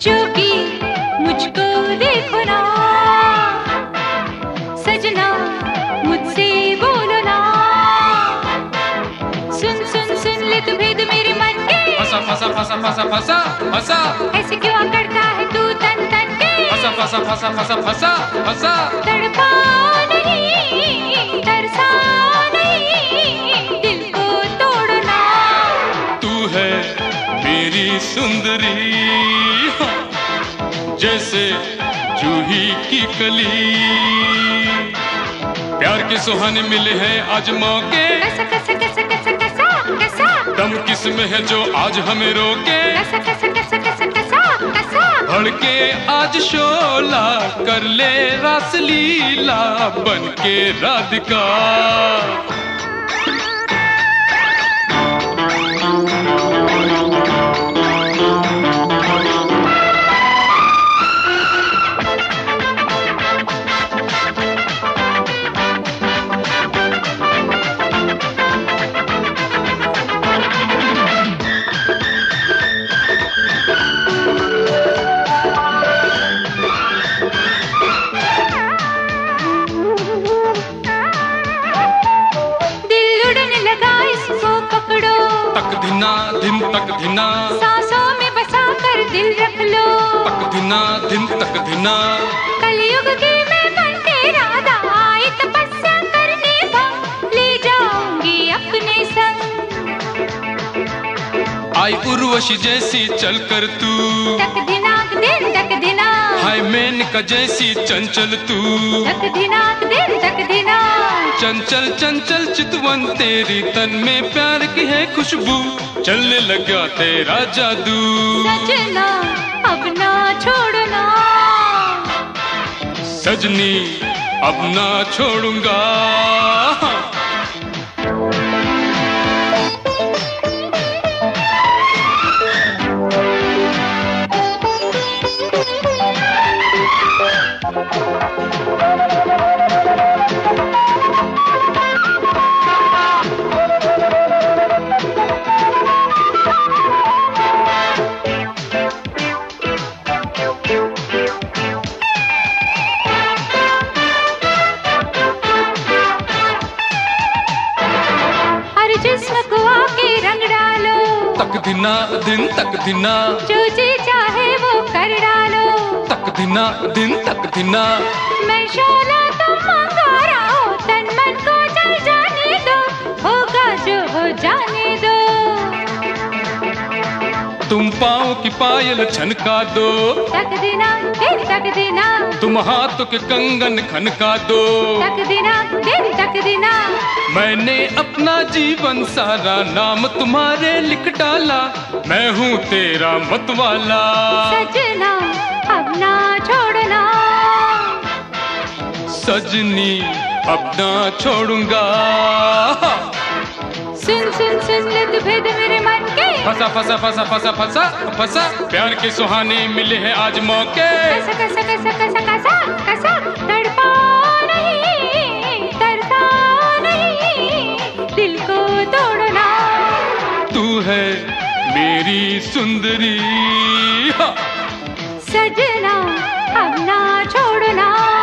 जोगी मुझको देखो ना, सजना मुझसे बोलो ना, सुन सुन सुन ले तू भेद मेरे मन के। फंसा फंसा फंसा फंसा फंसा फंसा, ऐसे क्यों करता है तू तन तन के। फंसा फंसा फंसा फंसा फंसा फंसा, तड़पा नहीं तरसा नहीं, दिल को तोड़ना। तू है मेरी सुंदरी, जैसे जूही की कली। प्यार के सुहाने मिले हैं आज मौके, कैसा कैसा कैसा कैसा कैसा कैसा, दम किस में है जो आज हमें रोके। कैसा कैसा कैसा कैसा कैसा कैसा, भड़के आज शोला कर ले रास लीला बन के राधिका। दिन तक धिना, सांसों में बसा कर दिल रख लो। तक धिना दिन तक धिना, कलयुग की मैं बन के राधा आई तपस्या करने भंग, ले जाऊंगी अपने संग। आई उर्वशी जैसी चल कर तू, तक धिना दिन तक धिना, हाय मेनका जैसी चंचल तू। तक धिना दिन तक धिना, चंचल चंचल चितवन तेरी तन में प्यार की है खुशबू, चलने लगा तेरा जादू। सजना अब ना छोड़ना, सजनी अब ना छोड़ूंगा। जिस्म को आके रंग डालो, तक दिना दिन तक दिना, जो जी चाहे वो कर डालो। तक दिना दिन तक दिना, मैं शोला तुम अंगारा हो, तन मन को जल जाने दो, होगा जो हो जाने दो। तुम पाँव की पायल छनका दो, तक दिना दिन तक दिना, तुम हाथों के कंगन खनका दो। तक दिना दिन तक दिना, मैंने अपना जीवन सारा नाम तुम्हारे लिख डाला, मैं हूँ तेरा मतवाला। सजना अब ना छोड़ना, सजनी अब ना छोड़ूंगा। सुन सुन सुन ले तू भेद मेरे मन के। फंसा फंसा फंसा फंसा फंसा फंसा, प्यार के सुहाने मिले हैं आज मौके। कैसा कैसा कैसा कैसा कैसा कैसा, तड़पा नहीं तरसा नहीं, दिल को तोड़ना। तू है मेरी सुंदरी, सजना अब ना छोड़ना।